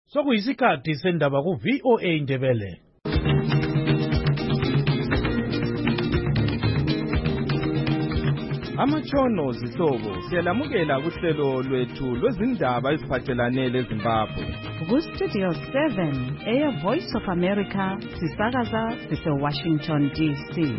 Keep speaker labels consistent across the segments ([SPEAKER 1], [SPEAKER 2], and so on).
[SPEAKER 1] Sokuyisikhathi sendaba ku VOA Ndebele.
[SPEAKER 2] Amatshono zihlobo siyalamukela kuhlelo lwethu lwezindaba eziphathelane leZimbabwe.
[SPEAKER 3] Ku-Studio 7 Air Voice of America sisakaza sise-Washington DC.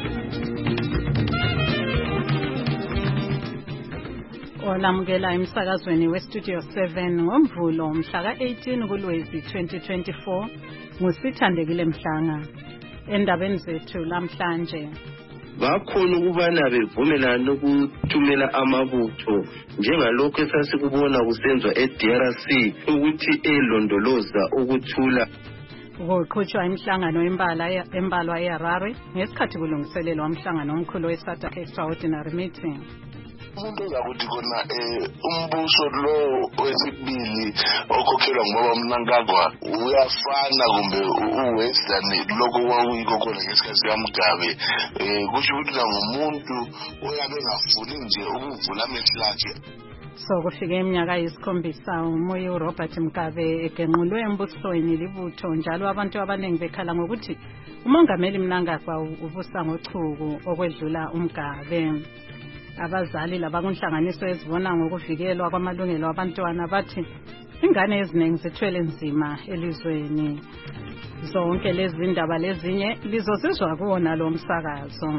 [SPEAKER 3] Olamukela emsakazweni we-Studio 7 ngoMvulo mhla ka-18 kuLwezi 2024 nguSithandekile Mhlanga. Endabeni zethu lamhlanje
[SPEAKER 4] bakhona ukubana bevumelana ukuthumela amabutho njengalokho esasikubona kusenzwa eDRC ukuthi elondoloza ukuthula.
[SPEAKER 3] Kuqhutshwa imihlangano embalwa eHarare ngesikhathi kulungiselelwa umhlangano omkhulu we-SADC Extraordinary Meeting.
[SPEAKER 5] Umuntu uzakuthi khona umbuso lo wesibili okhokhelwa ngoba Mnangagwa uyafana kumbe uwestern lokho kwakuyikho khona ngesikhathi sikaMugabe, kusho ukuthi ngumuntu oyabe engafuni nje ukuvula amehlo akhe.
[SPEAKER 3] So kufike iminyaka yisikhombisa umoya uRobert Mugabe egenqulwe embusweni libutho njalo abantu abaningi bekhala ngokuthi umongameli Mnangagwa ubusa ngochuku okwedlula uMgabe. Abazali labakunhlanganiso ezibona ngokuvikelwa kwamalungelo abantwana bathi ingane eziningi zithwele nzima elizweni. Zonke lezi ndaba lezinye lizozizwa kuwona lo msakazo.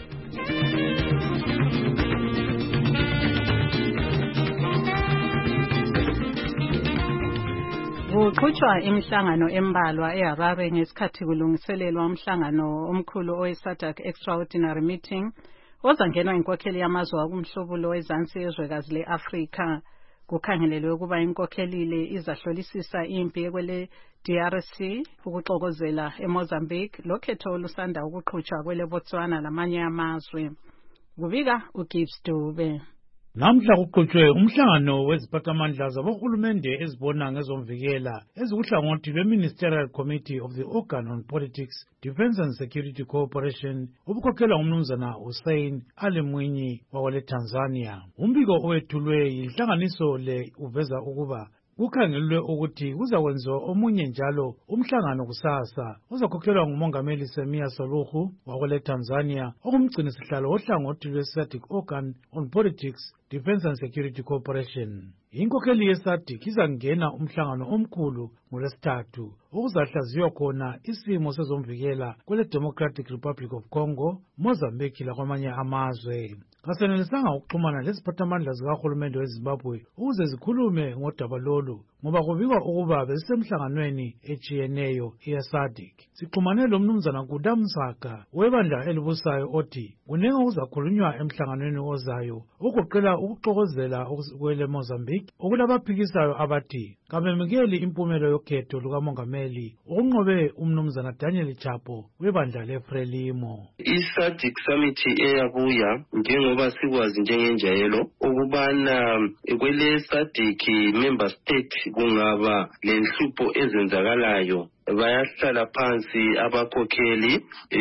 [SPEAKER 3] Kuqhutshwa imihlangano embalwa eHarare ngesikhathi kulungiselelwa umhlangano omkhulu owe-SADC Extraordinary Meeting ozangenwa inkokheli yamazwe akumhlobulo wezansi yezwekazi le-Afrika. Kukhangelelwe ukuba inkokhelile izahlolisisa impi kwele DRC, ukuxokozela eMozambique, lokhetho olusanda ukuqhutshwa kwele Botswana lamanye amazwe. Kubika uGibbs Dube.
[SPEAKER 1] Namhla kuqhutshwe umhlangano weziphathamandla zabohulumende ezibona ngezomvikela ezikuhlangothi lwe-Ministerial Committee of the Organ on Politics, Defence and Security Cooperation obukhokhelwa ngumnumzana Hussein Ali Mwinyi wawale Tanzania. Umbiko owethulwe yinhlanganiso le uveza ukuba kukhangelwe ukuthi kuzakwenziwa omunye njalo umhlangano kusasa uzakhokhelwa ngumongameli Samia Suluhu wawale Tanzania okumgcinisihlalo ohlangothi lwe-SADC Organ on Politics, Defence and Security Cooperation. Inkokheli ye-SADC izangena umhlangano omkhulu ngoLwesithathu okuzahlaziywa khona isimo sezomvikela kwele Democratic Republic of Congo, Mozambique lakwamanye amazwe. Kasenelisanga ukuxhumana leziphathamandla zikahulumende weZimbabwe ukuze zikhulume ngodaba lolu ngoba kubikwa ukuba bezisemhlanganweni etshiyeneyo ye-SADC. Sixhumane lo mnumzana Kudamsaka webandla elibusayo othi kunenga kuzakhulunywa emhlanganweni ozayo okugoqela ukuxokozela kwele Mozambique okulabaphikisayo abathi kamemukeli impumelo yokhetho lukamongameli okunqobe umnumzana Daniel Chapo webandla leFrelimo.
[SPEAKER 4] I-SADC Summit eyabuya njengoba sikwazi njengenjayelo ukubana kwele SADC member state kungaba lenhlupho ezenzakalayo bayahlala phansi abakhokheli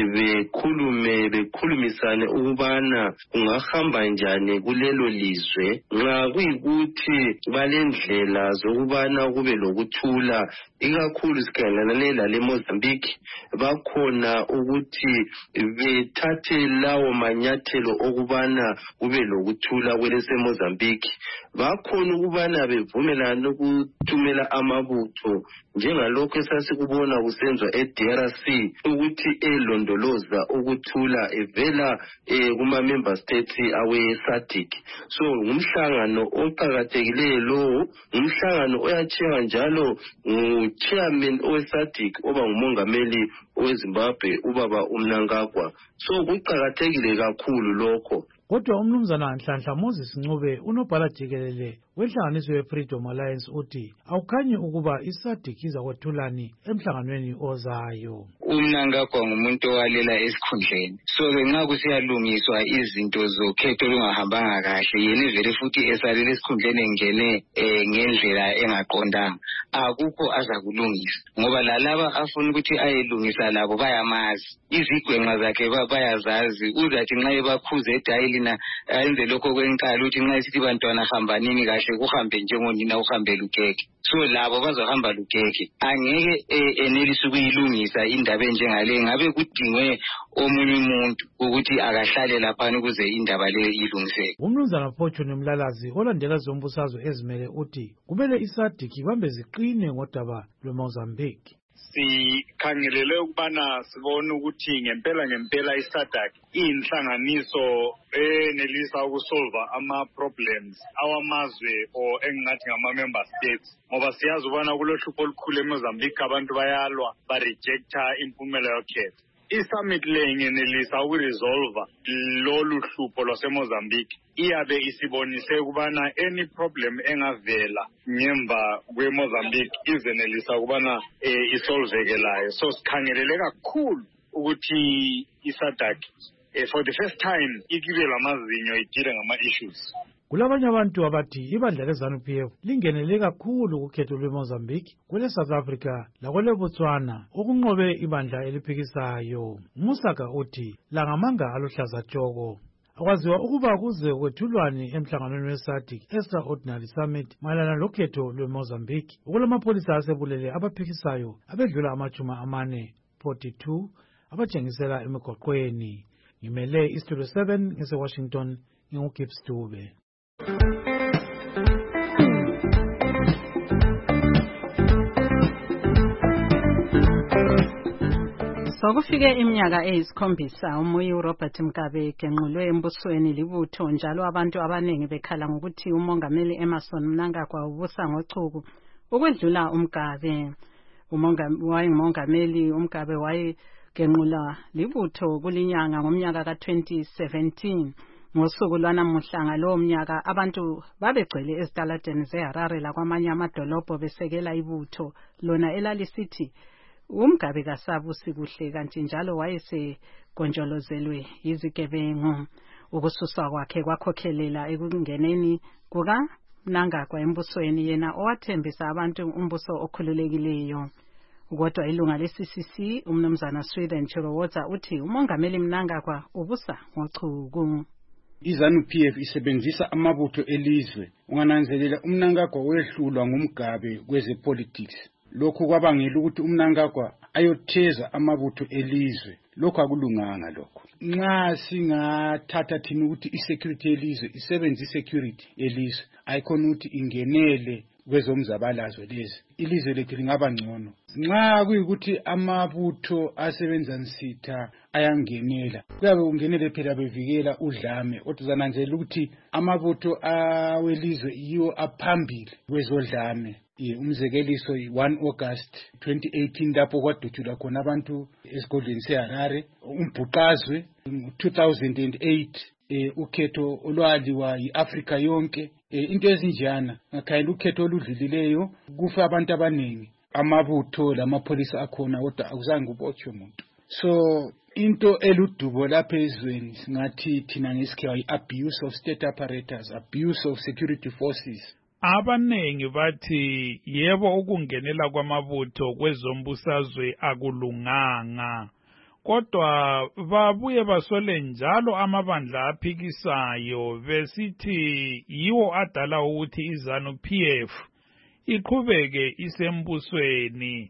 [SPEAKER 4] bekhulumisane ukubana kungahamba njani kulelo lizwe nxa kuyikuthi balendlela zokubana kube lokuthula ikakhulu sikhangelane lale Mozambique bakhona ukuthi bethathe lawo manyathelo okubana kube lokuthula kwelese Mozambique. Bakhona ukubana bevumelana ukuthumela amabutho njengalokho esasikubona kusenzwa eDRC ukuthi elondoloza ukuthula evela kuma-member states awe-SADC. So ngumhlangano oqakathekileyo lowo, ngumhlangano oyatshiywa njalo ngu-chairman owe-SADC oba ngumongameli oweZimbabwe ubaba uMnangagwa. So kuqakathekile kakhulu lokho.
[SPEAKER 1] Kodwa umnumzana Nhlanhla Moses Ncube unobhala jikelele wenhlanganiso ye-Freedom Alliance uthi awukhanyi ukuba i-SADC izakwethulani emhlanganweni ozayo.
[SPEAKER 6] uMnangagwa ngumuntu owalela esikhundleni, so-ke nxa kusiyalungiswa izinto zokhetho olungahambanga kahle yena vele futhi esalele esikhundleni engene ngendlela engaqondanga, akukho azakulungisa ngoba lalaba afuna ukuthi ayelungisa labo bayamazi, izigwenqa zakhe bayazazi. Uzathi nxa ebakhuza edayilina ayenze lokho kwenkalo ukuthi nxa isithi bantwana hambanini kahle kuhambe njengonina uhambela ukeke. so labo bazohamba lugeke. Angeke enelise ukuyilungisa indaba enjengale, ngabe kudingwe omunye umuntu ukuthi akahlale lapha ukuze indaba le ilungiseke.
[SPEAKER 1] Umnumzana Fortune Mlalazi olandela zombusazwe ezimele uthi kumele iSADC ibambe ziqine ngodaba lweMozambique.
[SPEAKER 7] Sikhangelele ukubana sibone ukuthi ngempela iSADC inhlanganiso enelisa ukusolva ama-problems awamazwe o engingathi ngama-member states, ngoba siyazi ukubana kulohlupho olukhulu eMozambique, abantu bayalwa barejecta impumela yokhetho. I-summit le ngenelisa ukuresolva lolu hlupho lwaseMozambique, iyabe isibonise ukubana any problem engavela ngemva kweMozambique izenelisa ukubana isolveke layo. So sikhangelele kakhulu ukuthi iSADC for the first time ikibe lamazinyo idile ngama-issues.
[SPEAKER 1] Kulabanye abantu abathi ibandla leZANU-PF lingenele kakhulu kukhetho lweMozambique, kwele South Africa lakwele Botswana okunqobe ibandla eliphikisayo. Musaka uthi langamanga aluhlaza tshoko. Akwaziwa ukuba kuze kwethulwane emhlanganweni weSADC Extraordinary Summit mayelana lokhetho lweMozambique, okulamapolisa asebulele abaphikisayo abedlula 42 abatshengisela emigoqweni. Ngimele iStudio 7 ngise-Washington, nginguGibbs Dube.
[SPEAKER 3] Sokufike iminyaka eyisikhombisa uMoyo uRobert Mugabe egenqulwe embusweni libutho, njalo abantu abaningi bekhala ngokuthi umongameli Emmerson Mnangagwa ubusa ngochuku ukwedlula uMgabe. Umongameli uMgabe wayegenqula libutho kulinyanga ngomnyaka ka-2017. Ngosuku lwanamuhla ngalowo mnyaka abantu babegcwele ezitaladeni zeHarare lakwamanye amadolobho besekela ibutho lona elalisithi uMgabe kasabusi kuhle, kanti njalo wayesegonjolozelwe yizigebengu. Ukususwa kwakhe kwakhokhelela ekungeneni kukaMnangagwa embusweni, yena owathembisa abantu umbuso okhululekileyo. Kodwa ilunga le-CCC umnumzana Sweden Chirowotza uthi umongameli Mnangagwa ubusa ngochuku.
[SPEAKER 8] iZANU-PF isebenzisa amabutho elizwe. Ungananzelela uMnangagwa wehlulwa ngumGabe kwezepolitics. Lokho kwabangela ukuthi uMnangagwa ayotheza amabutho elizwe. Lokho akulunganga lokho. Nxa singathatha thina ukuthi isecurity elizwe isebenza isecurity elizwe, ayikhona ukuthi ingenele kwezomzabalazo lezi, ilizwe lethu lingaba ngcono. Nxa kuyikuthi amabutho asebenza nsitha ayangenela, kuyabe kungenele phela bevikela udlame. Otuzananzelela ukuthi amabutho awelizwe yiwo aphambili kwezodlame. Umzekeliso 1 August 2018 lapho kwadutshulwa khona abantu esigodlweni seHarare. Umbhuqazwe 2008 ukhetho olwaliwa yiAfrika yonke. Into ezinjana ngakhayela ukhetho oludlulileyo kufa abantu abaningi. Amabutho lamapolisa akhona kodwa akuzange kubotshwe umuntu. So into eludubo lapha ezweni singathi thina ngesikhiwa yi-abuse of state apparatus, abuse of security forces.
[SPEAKER 9] Abanengi bathi yebo ukungenela kwamabutho kwezombusazwe akulunganga, kodwa babuye basole njalo amabandla aphikisayo besithi yiwo adala ukuthi iZANU-PF iqhubeke isembusweni.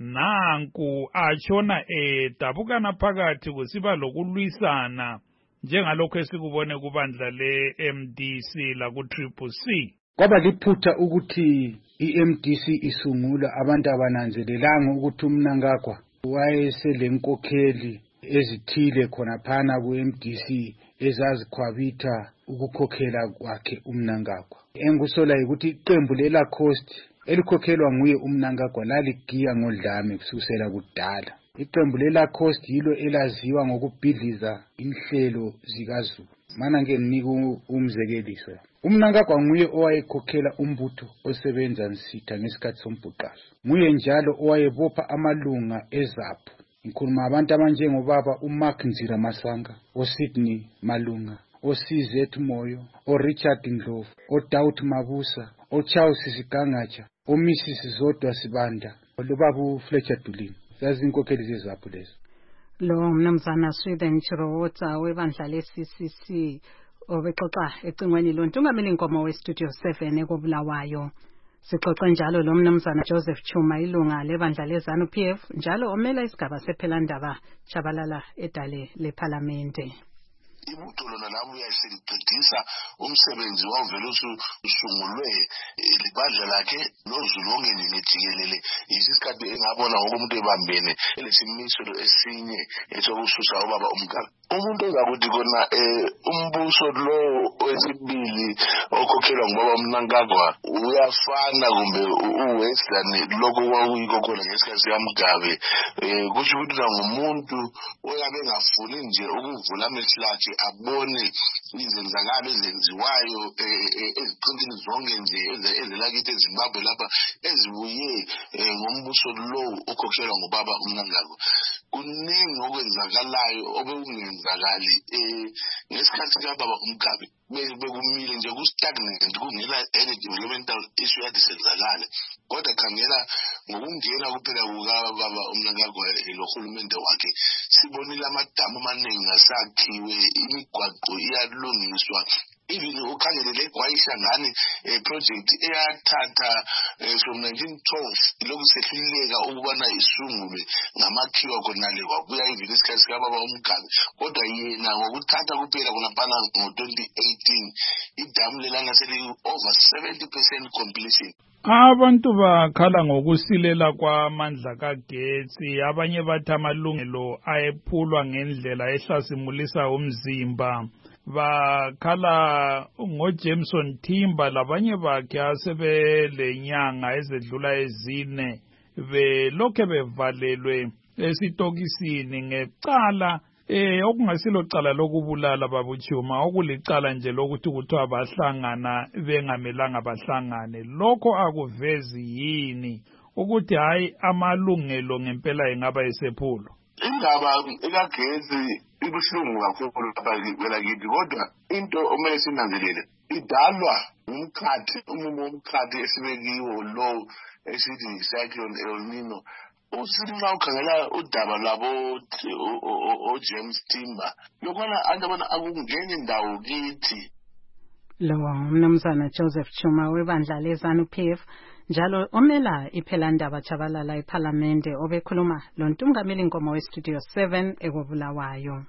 [SPEAKER 9] Nanku atshona edabukana phakathi kusiba lokulwisana njengalokho esikubone kubandla le-MDC laku-CCC.
[SPEAKER 8] Kwaba liphutha ukuthi iMDC isungula abantu abananzelelanga ukuthi uMnangagwa wayeselenkokheli ezithile khona phana kuMDC ezazikhwabitha ukukhokhela kwakhe uMnangagwa. Engusola ukuthi iqembu leLacoste elikhokhelwa nguye uMnangagwa laligiya ngodlame kusukela kudala. Iqembu leLacoste yilo elaziwa ngokubhidliza inhlelo zikaZulu. Mana ngeke nginike umzekeliso. uMnangagwa nguye owayekhokhela umbutho osebenza nsitha ngesikhathi sombhuqazo. Nguye njalo owayebopha amalunga eZAPU. Ngikhuluma abantu abanjengobaba uMark Nzira Masanga, oSydney Malunga, oCZ Moyo, oRichard Ndlovu, oDaud Mabusa, oCharles Sigangatsha, oMrs Zodwa Sibanda, lobaba uFletcher Dulini. Zazinkokheli zeZAPU lezo.
[SPEAKER 3] Lo mnumzana Sweden Chirowotza webandla le-CCC obexoxa ecingweni lontungameli inkomo weStudio 7 ekobulawayo. Sixoxe njalo lo mnumzana Joseph Chuma ilunga lebandla leZANU-PF njalo omela isigaba sephelandaba Chabalala edale leParlamente.
[SPEAKER 5] Ibutho lona nabo uyayisebenzisa umsebenzi wavela usungulwe libandla lakhe nozulonke ngijikelele isikhathi engabona ngokumuntu ebambene lesimiso esinye esokususa ubaba umkakhe umuntu engakuthi kona umbuso lo wesibili okhokhelwa ngubaba uMnangagwa uyafana kumbe uwestern lokho kwakuyiko khona ngesikhathi sikaMugabe kusho ukuthi ngumuntu oyabe ngafuni nje ukuvula amehlo abone izenzakalo ezenziwayo eziqintini zonke nje ezelakithi eZimbabwe lapha ezibuye ngombuso lo okhokhelwa ngubaba uMnangagwa kuningi okwenzakalayo obekungenzakali ngesikhathi sikababa uMgabe bekumile nje ku-stagnant kungela any developmental issue yadisenzakale kodwa khangela ngokungena kuphela kukababa uMnangagwa lohulumende wakhe sibonile amadamu amaningi asakhiwe imigwaqo iyalungiswa even ukhangele leGwayishangane project eyathatha from 1912 lokhu sehluleka ukubana isungulwe ngamakhiwa khonale kwabuya even isikhathi sikababa uMgabe kodwa yena ngokuthatha kuphela kunaphana ngo-2018 idamu lelana seli over 70% completion.
[SPEAKER 9] Abantu bakhala ngokusilela kwamandla kagetsi abanye bathi amalungelo ayephulwa ngendlela ehlasimulisa umzimba bakhala ngoJameson Timber labanye bakhe asebelenyanga ezedlula ezine belokhe bevalelwe esitokisini ngecala okungasilo cala lokubulala babuchuma okulicala nje lokuthi kuthiwa bahlangana bengamelanga bahlangane lokho akuvezi yini ukuthi hayi amalungelo ngempela engaba esephulwa
[SPEAKER 5] indaba ekagezi ibuhlungu kakhulu lapha kwelakithi kodwa into omele sinanzelele idalwa umumo womkhathi esibekiwo lo esithi cyclone El Nino usinxa ukhangela udaba lwabo James Timber lokwana andabona akungeni indawo kithi
[SPEAKER 3] lo mnumzana Joseph Chuma webandla leZANU-PF njalo omela iphelandaba Chabalala eParlamente obekhuluma lo ntungameli inkomo westudio 7 ekobulawayo.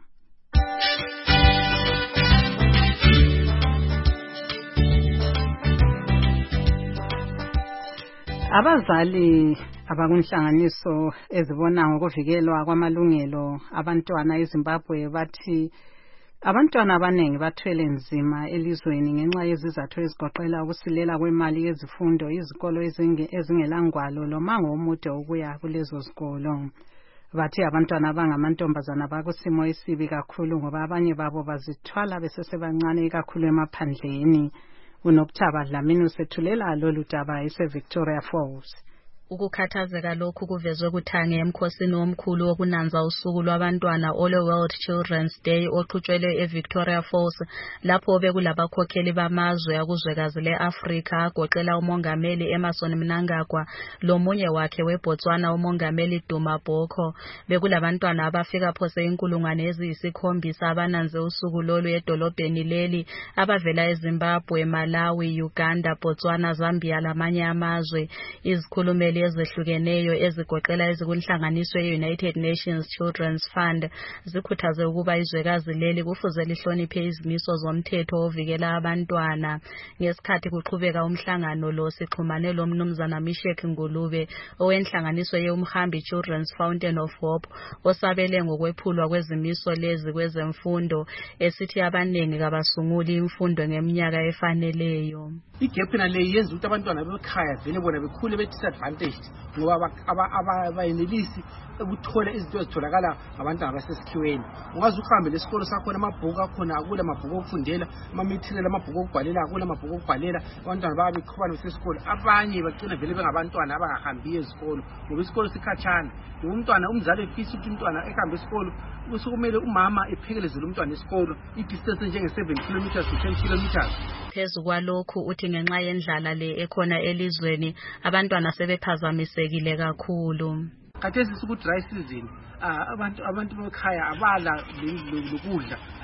[SPEAKER 3] Abazali abakunhlanganiso ezibona ngokuvikelwa kwamalungelo abantwana eZimbabwe bathi abantwana abanengi bathwele nzima elizweni ngenxa yezizathu ezigoqela ukusilela kwemali yezifundo izikolo ezingelangwalo lomango omude ukuya kulezo zikolo. Bathi abantwana abangamantombazana bakusimo esibi kakhulu ngoba abanye babo bazithwala besesebancane kakhulu emaphandleni. Unokuthaba Dlamini usethulela lolu daba eseVictoria Falls.
[SPEAKER 10] Ukukhathazeka lokhu kuvezwe kuthange emkhosini omkhulu wokunanza usuku lwabantwana All World Children's Day oqhutshwelwe eVictoria Falls lapho bekulabakhokheli bamazwe akuzwekazi leAfrika agoqela umongameli Emmerson Mnangagwa lomunye wakhe weBotswana umongameli Duma Boko. Bekulabantwana abafika phose inkulungwane eziyisi7 abananze usuku lolu edolobheni leli abavela eZimbabwe, Malawi, Uganda, Botswana, Zambia lamanye amazwe. Izikhulumeli ezehlukeneyo ezigoqela ezikunhlanganiswe ye-United Nations Children's Fund zikhuthaze ukuba izwekazi leli kufuze lihloniphe izimiso zomthetho ovikela abantwana. Ngesikhathi kuqhubeka umhlangano lo sixhumane lo mnumzana Mishek Ngulube owenhlanganiso ye-Umhambi Children's Fountain of Hope osabele ngokwephulwa kwezimiso lezi kwezemfundo esithi abanengi kabasunguli imfundo ngeminyaka efaneleyo.
[SPEAKER 11] Igap nale yenza ukuthi abantwana bekhaya vele bona bekhule be-disadvantaged ngoba abayenelisi ukuthola izinto ezitholakala ngabantwana basesikhiweni. Ungaze uhambe lesikolo sakhona amabhuku akhona akula mabhuku okufundela ama-material amabhuku okubhalela akula mabhuku okubhalela abantwana baba beqhubana besesikolo abanye bagcina vele bengabantwana abangahambiyo ezikolo ngoba isikolo sikhatshana. Umntwana umzali efisa ukuthi umntwana ehambe esikolo usukumele umama ephekelezele umntwana esikolo i-distance njenge-7 kilometers to 10 kilometers.
[SPEAKER 10] Phezu kwalokhu uthi ngenxa yendlala le ekhona elizweni abantwana sebephazamisekile kakhulu.
[SPEAKER 11] Khathesi siku dry season abantu bekhaya abala lokudla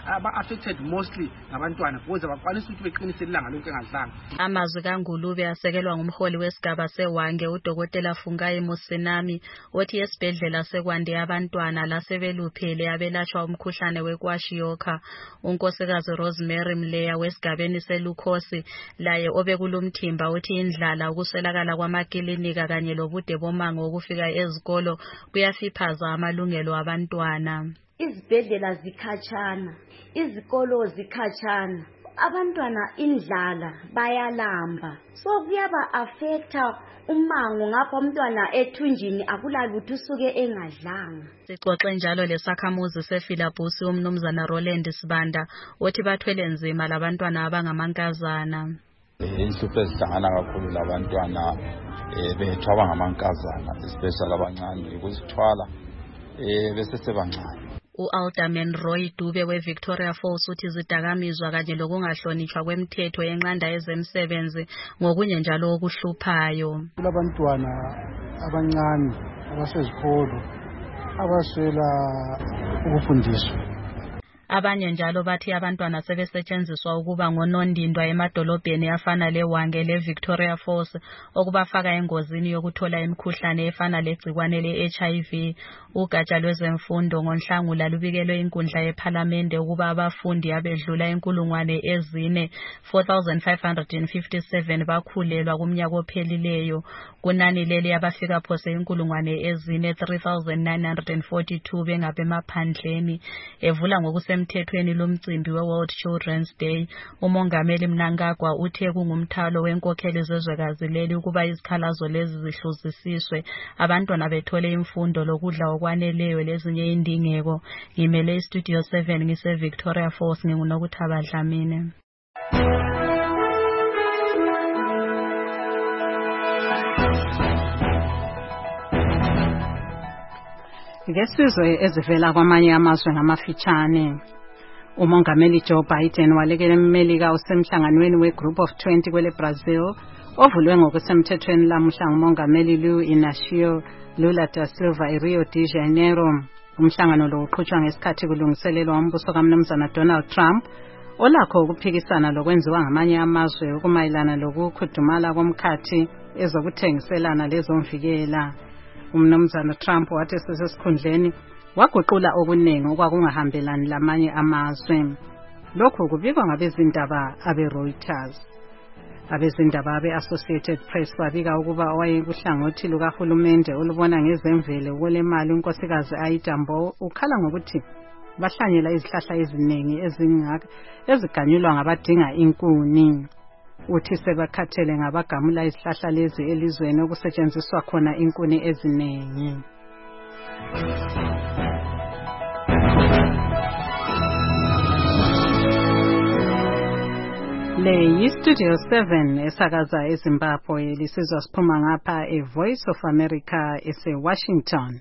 [SPEAKER 11] aba-affected mostly ngabantwana ukuze bakwanise ukuthi beqinise ilanga lonke engadlanga.
[SPEAKER 10] Amazwi kaNgulube asekelwa ngumholi wesigaba seWange uDokotela Fungai Musinami othi esibhedlela sekwande abantwana lasebeluphele abelatshwa umkhuhlane wekwashiyokha. Unkosikazi Rosemary Mleya wesigabeni selukhosi laye obekulumthimba uthi indlala ukuswelakala kwamakilinika kanye lobude bomango ukufika ezikolo kuyafiphaza amalungelo abantwana.
[SPEAKER 12] Izibhedlela zikhatshana, izikolo zikhatshana, abantwana indlala bayalamba, so kuyaba affecta umango ngapha umntwana ethunjini akulalutho usuke engadlanga.
[SPEAKER 10] Sixoxe njalo lesakhamuzi seFilabusi umnumzana Roland Sibanda othi bathwele nzima labantwana abangamankazana.
[SPEAKER 13] Inhlupho ezihlangana kakhulu labantwana bethu abangamankazana especially abancane ukuzithwala bese sebancane.
[SPEAKER 10] U-Alderman Roy Dube we-Victoria Falls uthi izidakamizwa kanye lokungahlonishwa kwemithetho yenqanda ezemsebenzi ngokunye njalo okuhluphayo.
[SPEAKER 14] Kulabantwana abancane abasezikolo abaswela ukufundiswa.
[SPEAKER 10] Abanye njalo bathi abantwana sebesetshenziswa ukuba ngonondindwa emadolobheni afana leWange leVictoria Falls okubafaka engozini yokuthola imikhuhlane efana legcikwane le-HIV. Ugatsha lwezemfundo ngoNhlangula lubikelwe inkundla yePhalamende ukuba abafundi abedlula 4,557 bakhulelwa kumnyaka ophelileyo. Kunani leli abafika phose 3,942 bengabemaphandleni. Evula ngokusemthethweni lomcimbi weWorld Children's Day, umongameli Mnangagwa uthe kungumthalo wenkokheli zezwekazi leli ukuba izikhalazo lezi zihluzisiswe, abantwana bethole imfundo lokudla okwaneleyo lezinye indingeko. Ngimele iStudio 7 ngise-Victoria Falls nginguNokuthaba Dlamini.
[SPEAKER 3] Ngesizwe ezivela kwamanye amazwe ngamafitshane. Umongameli Joe Biden walekela eMelika usemhlanganweni weGroup of 20 kwele Brazil ovulwe ngokusemthethweni lamuhla ngumongameli Luiz Inácio Lula da Silva eRio de Janeiro. Umhlangano lo uqhutshwa ngesikhathi kulungiselelwa umbuso kaMnumzana Donald Trump olakho ukuphikisana lokwenziwa ngamanye amazwe ukumayelana lokukhudumala komkhathi ezokuthengiselana lezomvikela. Umnumzana Trump wathi sesesikhundleni waguqula okuningi okwakungahambelani lamanye amazwe. Lokhu kubikwa ngabezindaba abeReuters. Abezindaba abe-Associated Press babika ukuba owayekuhlangothi lukahulumende olubona ngezemvelo kwelemali unkosikazi Aida Mbo ukhala ngokuthi bahlanyela izihlahla eziningi eziganyulwa ngabadinga inkuni. Uthi sebakhathele ngabagamula izihlahla lezi elizweni okusetshenziswa khona inkuni eziningi. Le yiStudio 7 esakaza eZimbabwe lisizwa siphuma ngapha eVoice of America eseWashington.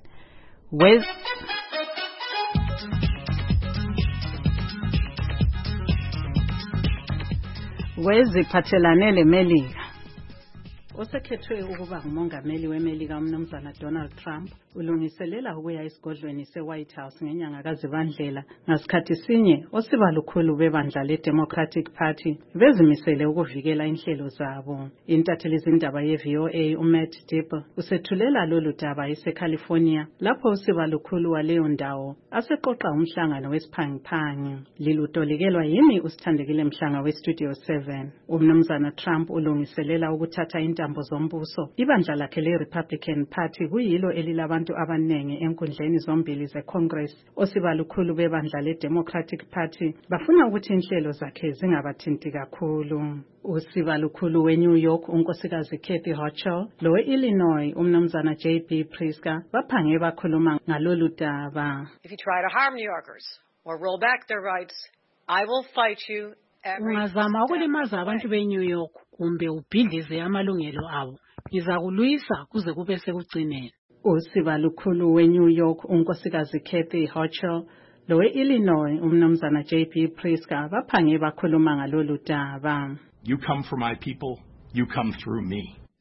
[SPEAKER 3] Weziphathelane leMelika. Osekhethwe ukuba ngumongameli weMelika umnumzana Donald Trump ulungiselela ukuya esigodlweni seWhite House ngenyanga kaZibandlela ngasikhathi sinye osibalukhulu bebandla leDemocratic Party bezimisele ukuvikela inhlelo zabo. Intatheli zindaba yeVOA uMatt Dipper usethulela lolu daba eseCalifornia lapho usibalukhulu waleyo ndawo aseqoqa umhlangano wesiphangiphangi. Lilutolekelwa yimi usithandekile Mhlanga weStudio 7. Umnumzana Trump ulungiselela ukuthatha intambo zombuso. Ibandla lakhe leRepublican Party kuyilo elilabantu abanengi enkundleni zombili zeCongress. Osibalukhulu bebandla leDemocratic Party bafuna ukuthi inhlelo zakhe zingabathinti kakhulu. Usibalukhulu weNew York unkosikazi Kathy Hochul lowe-Illinois umnumzana J.B. Pritzker baphange bakhuluma ngalolu daba.
[SPEAKER 15] If you try to harm New Yorkers or roll back their rights, I will fight you.
[SPEAKER 16] Ungazama ukulimaza abantu beNew York kumbe ubhidlize amalungelo abo, ngizakulwisa kuze kube sekugcineni.
[SPEAKER 3] Usibalukhulu weNew York unkosikazi Kathy Hochul lowe-Illinois umnumzana J.B. Pritzker baphange bakhuluma ngalolu daba.
[SPEAKER 17] You come for my people, you come through me.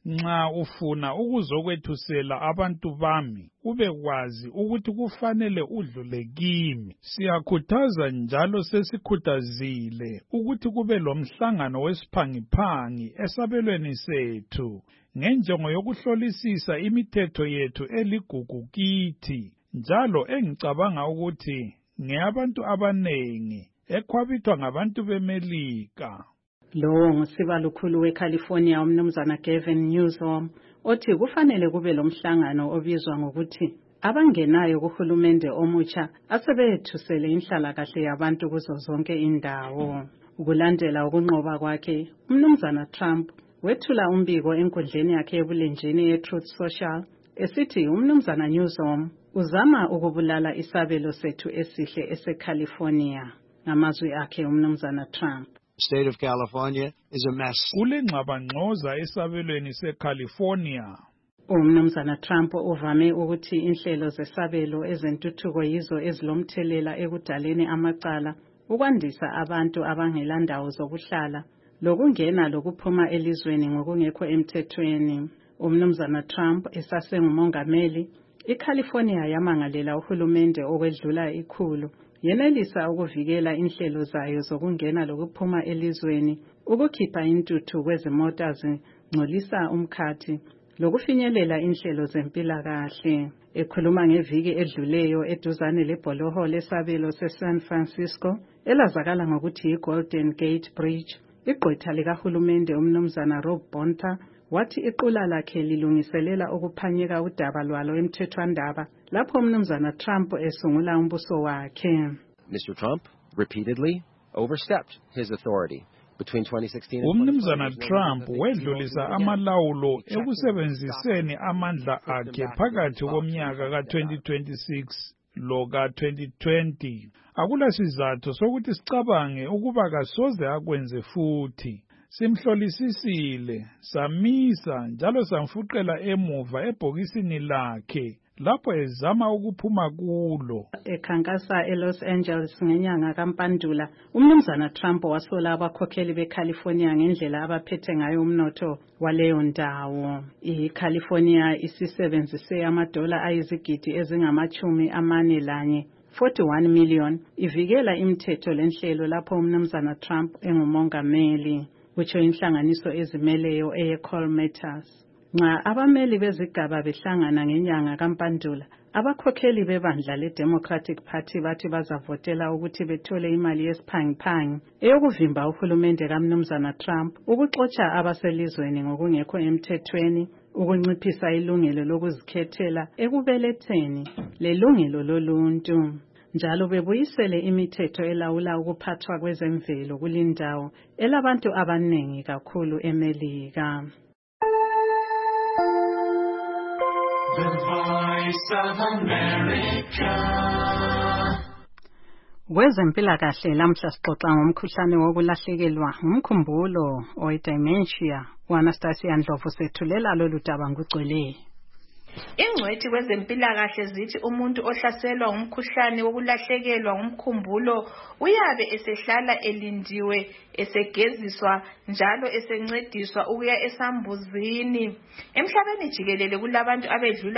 [SPEAKER 9] nxa ufuna ukuzokwethusela abantu bami ubekwazi ukuthi kufanele udlule kimi. Siyakhuthaza njalo sesikhuthazile ukuthi kube lomhlangano wesiphangiphangi esabelweni sethu ngenjongo yokuhlolisisa imithetho yethu eligugu kithi, njalo engicabanga ukuthi ngeyabantu abanengi ekhwabithwa ngabantu beMelika.
[SPEAKER 3] Lo ngusibalukhulu weCalifornia umnumzana Gavin Newsom othi kufanele kube lomhlangano obizwa ngokuthi abangenayo kuhulumende omutsha asebethusele inhlalakahle yabantu kuzo zonke indawo. Ukulandela ukunqoba kwakhe, umnumzana Trump wethula umbiko enkundleni yakhe ebulenjini yeTruth Social esithi umnumzana Newsom uzama ukubulala isabelo sethu esihle eseCalifornia. Ngamazwi akhe umnumzana Trump.
[SPEAKER 17] State of California is a mess.
[SPEAKER 9] Kulengxabangxoza esabelweni seCalifornia.
[SPEAKER 3] Umnumzana Trump uvame ukuthi inhlelo zesabelo ezentuthuko yizo ezilomthelela ekudaleni amacala, ukwandisa abantu abangelandawo zokuhlala, lokungena lokuphuma elizweni ngokungekho emthethweni. Umnumzana Trump esasengumongameli, iCalifornia yamangalela uhulumende okwedlula ikhulu yenelisa ukuvikela inhlelo zayo zokungena lokuphuma elizweni, ukukhipha intuthu kwezimota zingcolisa umkhathi, lokufinyelela inhlelo zempilakahle. Ekhuluma ngeviki edluleyo eduzane lebholoho lesabelo seSan Francisco elazakala ngokuthi yiGolden Gate Bridge, igqwetha likahulumende umnumzana Rob Bonta wathi iqula lakhe lilungiselela ukuphanyeka udaba lwalo emthethwandaba lapho umnumzana Trump esungula umbuso wakhe.
[SPEAKER 17] Mr. Trump repeatedly overstepped his authority.
[SPEAKER 9] Umnumzana Trump wedlulisa amalawulo ekusebenziseni amandla akhe phakathi komnyaka ka-2026 lo ka-2020. Akula sizathu sokuthi sicabange ukuba kasoze akwenze futhi. Simhlolisisile, samisa njalo samfuqela emuva ebhokisini lakhe lapho ezama ukuphuma kulo.
[SPEAKER 3] Ekhankasa eLos Angeles ngenyanga kaMpandula, umnumzana Trump wasola abakhokheli beCalifornia ngendlela abaphethe ngayo umnotho waleyo ndawo. iCalifornia isisebenzise amadola ayizigidi ezingama-41 41 million ivikela imithetho lenhlelo lapho umnumzana Trump engumongameli, kutsho inhlanganiso ezimeleyo eyeCall Matters. Nxa abameli bezigaba behlangana ngenyanga kaMpandula, abakhokheli bebandla leDemocratic Party bathi bazavotela ukuthi bethole imali yesiphangiphangi eyokuvimba uhulumende kamnumzana Trump ukuxotsha abaselizweni ngokungekho emthethweni, ukunciphisa ilungelo lokuzikhethela ekubeletheni lelungelo loluntu. Njalo bebuyisele imithetho elawula ukuphathwa kwezemvelo kulindawo elabantu abanengi kakhulu eMelika.
[SPEAKER 18] The Voice of America.
[SPEAKER 3] Kwezempilakahle lamhla sixoxa ngomkhuhlane wokulahlekelwa ngumkhumbulo oyi-dementia. U-Anastasia Ndlovu sethulela lolu daba ngugcweleyo.
[SPEAKER 19] Ingcwethi kwezempilakahle zithi umuntu ohlaselwa ngumkhuhlane wokulahlekelwa ngumkhumbulo uyabe esehlala elindiwe, esegeziswa njalo esencediswa ukuya esambuzini. Emhlabeni jikelele kulabantu abedlula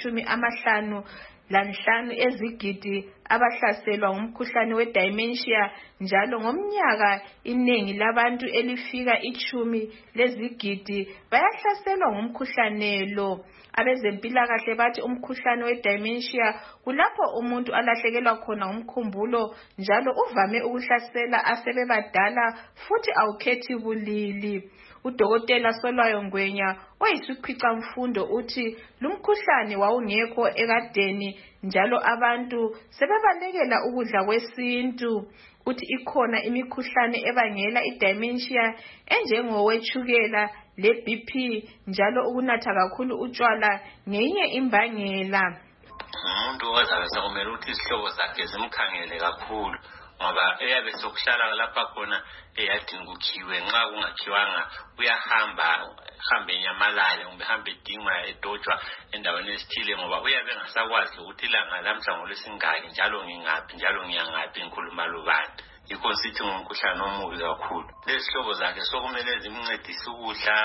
[SPEAKER 19] 55 ezigidi abahlaselwa ngumkhuhlane we-dementia, njalo ngomnyaka inengi labantu elifika 10 lezigidi bayahlaselwa ngumkhuhlane lo. Abezempilakahle bathi umkhuhlane we-dementia kulapho umuntu alahlekelwa khona ngumkhumbulo, njalo uvame ukuhlasela asebebadala futhi awukhethi bulili. Udokotela Solwayo Ngwenya oyisikhwicamfundo uthi lumkhuhlane wawungekho ekadeni, njalo abantu sebebalekela ukudla kwesintu. Uthi ikhona imikhuhlane ebangela i-dementia enjengowetshukela le-BP, njalo ukunatha kakhulu utshwala ngeyinye imbangela.
[SPEAKER 20] Umuntu ozabe sekumele ukuthi izihlobo zakhe zimkhangele kakhulu, ngoba eyabe sokuhlala lapha khona eyadini kukhiwe, nxa kungakhiwanga uyahambe nyamalale kumbe hambe edingwa edojwa endaweni esithile, ngoba uyabe engasakwazi ukuthi ilanga lamhla ngolwesingaki njalo ngingaphi njalo ngiyangaphi ngikhuluma lobani. Yikho sithi ngumkhuhlane omubi kakhulu. Lezihlobo zakhe sokumele zimncedise ukudla,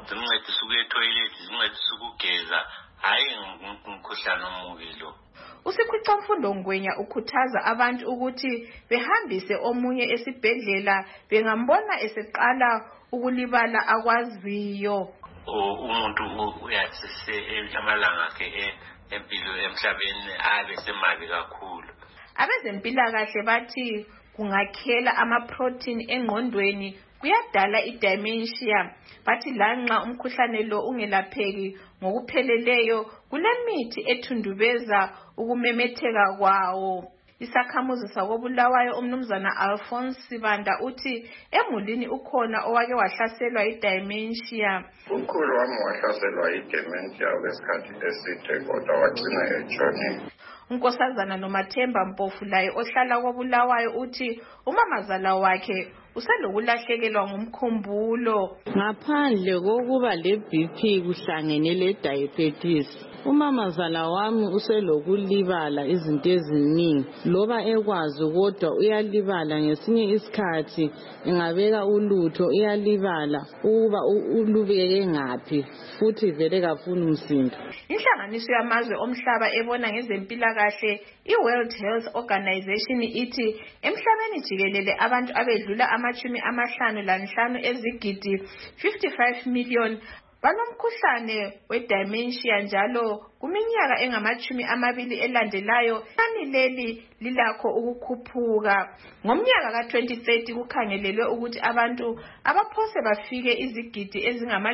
[SPEAKER 20] zimncedisa ukuya etoilet, zimncedisa ukugeza, hayi ngumkhuhlane omubi lo.
[SPEAKER 19] uSikhwicamfundo Ngwenya ukhuthaza abantu ukuthi behambise omunye esibhedlela bengambona eseqala ukulibala akwaziyo.
[SPEAKER 20] Umuntu uyathi amalanga akhe empilo emhlabeni abe semabi kakhulu.
[SPEAKER 19] Abezempilakahle bathi kungakhela ama-protein engqondweni kuyadala i-dementia. Bathi lanxa umkhuhlane lo ungelapheki ngokupheleleyo kulemithi ethundubeza ukumemetheka kwawo. Isakhamuzi sakobulawayo umnumzana Alphonse Sibanda uthi emulini ukhona owake wahlaselwa i-dementia.
[SPEAKER 21] Ukhulu wami wahlaselwa i-dementia kwesikhathi eside kodwa wagcina etshonile.
[SPEAKER 19] Unkosazana Nomathemba Mpofu laye ohlala kobulawayo uthi umamazala wakhe uselokulahlekelwa ngumkhumbulo.
[SPEAKER 22] Ngaphandle kokuba le-BP kuhlangene le-diabetes, umamazala wami uselokulibala izinto eziningi. Loba ekwazi kodwa uyalibala ngesinye isikhathi engabeka ulutho uyalibala ukuba ulubeke ngaphi futhi vele kafuni umsindo.
[SPEAKER 19] Inhlanganiso yamazwe omhlaba ebona ngezempilakahle i-World Health Organization ithi emhlabeni jikelele abantu abedlula 55 ezigidi 55 million balomkhuhlane we-dementia njalo kuminyaka engama-20 elandelayo inani leli lilakho ukukhuphuka. Ngomnyaka ka-2030 kukhangelelwe ukuthi abantu abaphose bafike izigidi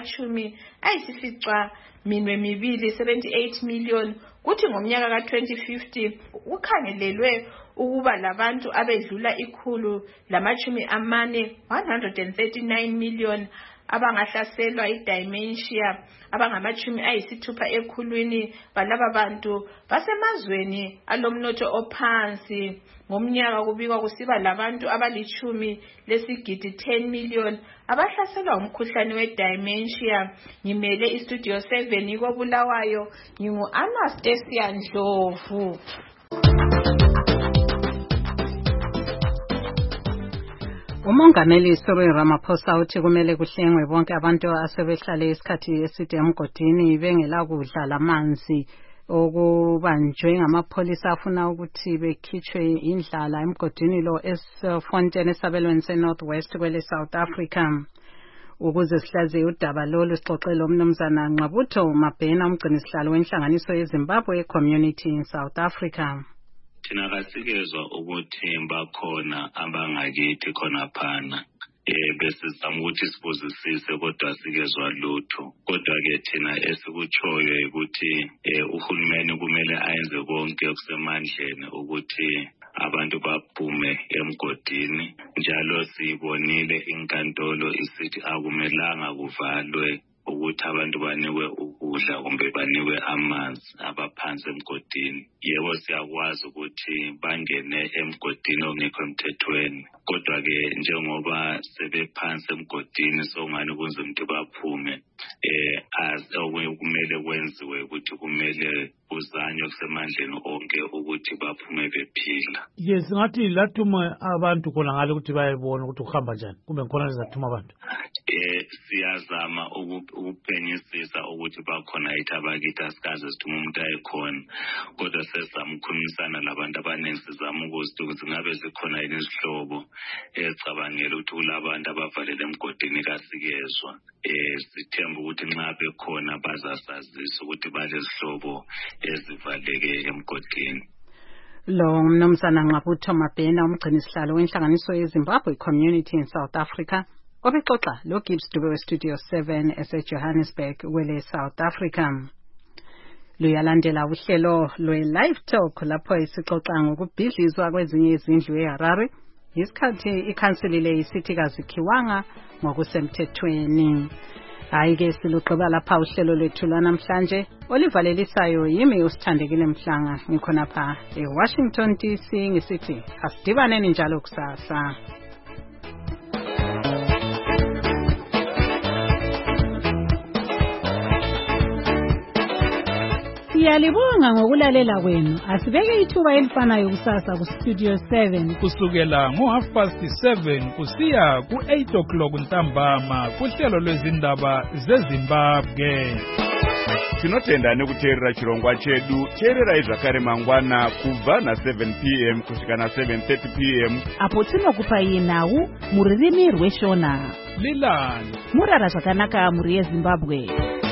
[SPEAKER 19] ezingama-78 million, kuthi ngomnyaka ka-2050 kukhangelelwe ukuba labantu abedlula 139 million abangahlaselwa i-dementia. Abangama-60 ekhulwini balaba bantu basemazweni alomnotho ophansi. Ngomnyaka kubikwa kusiba labantu abali-10 lesigidi 10 million abahlaselwa umkhuhlane we-dementia. Ngimele istudio 7 kobulawayo, ngingu-Anastasia Ndlovu.
[SPEAKER 3] Umongameli Cyril Ramaphosa uthi kumele kuhlengwe bonke abantu asebehlale isikhathi eside emgodini bengela kudla lamanzi okubanjwe ngamapholisa afuna ukuthi bekhitshwe indlala emgodini lo eSfontein esabelweni seNorthwest kwele South Africa. Ukuze sihlaziye udaba lolu sixoxele umnumzana Nqabutho Mabhena umgcinisihlalo wenhlanganiso yeZimbabwe Community in South Africa.
[SPEAKER 23] Thina kasikezwa ukuthi bakhona abangakithi khona phana besizama ukuthi sibuzisise kodwa sikezwa lutho. Kodwa-ke thina esikutshoyo ukuthi uhulumeni kumele ayenze konke okusemandleni ukuthi abantu baphume emgodini. Njalo sibonile inkantolo isithi akumelanga kuvalwe ukuthi abantu banikwe ukudla kumbe banikwe amanzi abaphansi emgodini. Yebo siyakwazi ukuthi bangene emgodini ongekho emthethweni, kodwa-ke njengoba sebephansi emgodini sokungani kunzima ukuthi baphume, okunye kumele kwenziwe ukuthi kumele kuzanywe kusemandleni onke ukuthi baphume bephila.
[SPEAKER 1] Yes, ngathi lathuma abantu khona ngale ukuthi bayebona ukuthi kuhamba njani kumbe ngikhona lezathuma abantu.
[SPEAKER 23] Siyazama ukuphenyisisa ukuthi bakhona yithi abakithi asikaze sithuma umuntu ayekhona, kodwa sesizama ukukhulumisana labantu abaningi sizama ukuthi ngabe zikhona yini izihlobo ezicabangela ukuthi kulabantu abavalele emgodini kasikezwa. Sithemba ukuthi nxa bekhona bazasazisa ukuthi balezihlobo ezivaleke emgodini.
[SPEAKER 3] Lo mnumzana Nqabutho Mabhena umgcinisihlalo wenhlanganiso yeZimbabwe Community in South Africa obexoxa lo Gibbs Dube weStudio 7 eseJohannesburg kwele South Africa. Luyalandela uhlelo lwe-Live Talk lapho isixoxa ngokubhidlizwa kwezinye izindlu eHarare isikhathi ikhansilile isithikazi Khiwanga ngokusemthethweni. Hayi-ke silugqiba lapha uhlelo lwethu lwanamhlanje olivalelisayo yimi uSithandekile Mhlanga ngikhonapha eWashington DC ngisithi asidibaneni njalo kusasa.
[SPEAKER 16] Siyalibonga ngokulalela kwenu. Asibeke ithuba elifanayo kusasa ku Studio 7
[SPEAKER 9] kusukela ngo7:30 kusiya ku8 ntambama kuhlelo lwezindaba zeZimbabwe.
[SPEAKER 2] Tinotenda nekuteerera chirongwa chedu. Teererai zvakare mangwana kubva na7 p.m. kusvika na7:30 p.m.
[SPEAKER 4] apo tinokupai nhau mururimi rweshona.
[SPEAKER 9] Lilani
[SPEAKER 4] murara zvakanaka muri yeZimbabwe.